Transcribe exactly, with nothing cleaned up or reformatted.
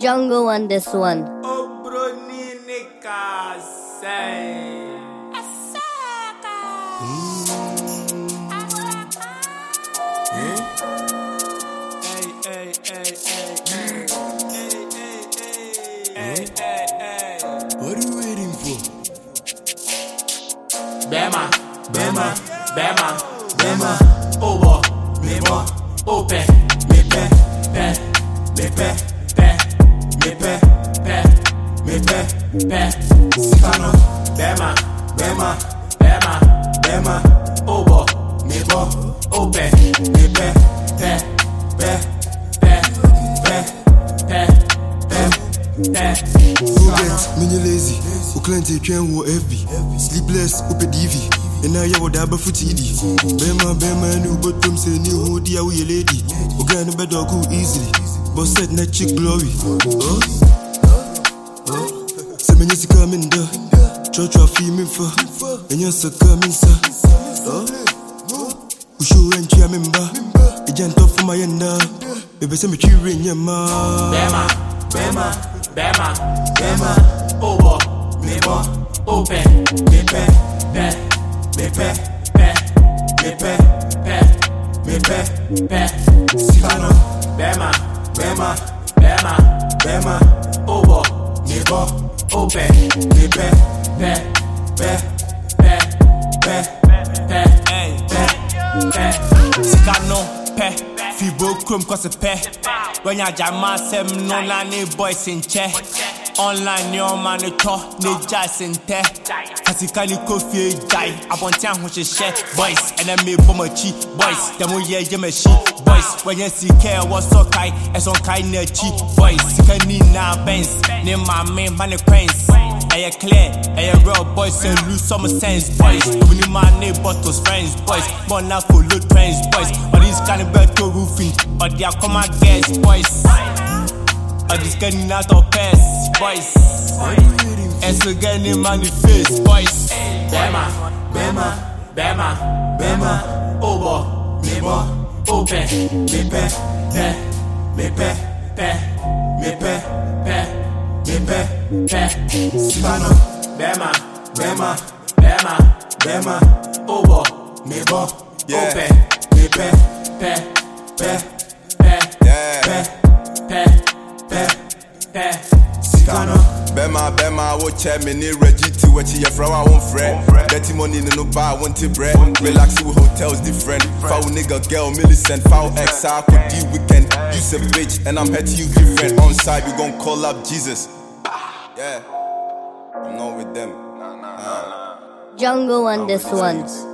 Jungle on this one. Oh, bro, ni nika say. Hey, hey, hey, hey, hey, hey, hey, hey. What are you waiting for? Bema, Bema, Bema, Bema. Over, Bema, open, me pe, pe, me pe, pe, me pe, pe, me pe, pe. Sikano, Bema, Bema, Bema, Bema. Over, Bema, open, me pe, pe, pe, pe, pe, pe, pe, pe. Student, mini lazy. O cliente can't wo F B. Sleepless, ope D V. And now you would have a foot E D. Bema, Bema, new bottom say new hoodie, we a lady. O gonna bed dog go easily. But set net chick glory. Oh, oh. Say me nyesi coming there. Church wa fee me for. And you so coming sir. Oh, we show and chia member. A gentle for my end. Baby say me cheering in your ma. Bema, Bema, Bema, Bema. Over, Bema, open, me pe, pe, me pe, pe, me pe, pe, me pe, pe. Sikano, Bema, Bema, Bema, Bema. Over, Bema, open, me pe, pe, pe, pe, pe, pe, pe, pe. Sikano, pe, fibo chrome cause pe. When ya jama sem no na ni boys in che. Online your man the talk, ni jazz in te. Physically coffee die. Abontian who she share boys and then me bomachi boys. Them we yeah yemeshi boys. When you see care was so kai, as on kai ne chi boys. Sikani na Benz, ni my man money coins. Aye clear, aye real boys and lose some sense boys. When you my neighbors friends boys, born now for load friends boys. All these kind of bad to roofing, or they are come and guess boys. I just getting out of pass, boys. And so getting money face, boys. Bema, Bema, Bema, Bema. Over, Bema, open, me pe, pe, me pe, pe, me pe, pe, me pe, pe. Sikano, Bema, Bema, Bema, Bema. Over, Bema, open, me pe, pe, pe, pe, pe, pe. Pe, Sikano, Bema, Bema, wo che me ni Reggie to what you from our own friend. Dirty money in no bar, want to bread. Relax with hotels different. Foul nigga, girl, Millicent, foul X, I could deal weekend. You say bitch, and I'm head to you different. On side, we gon' call up Jesus. Yeah, I'm not with them. Jungle on this one.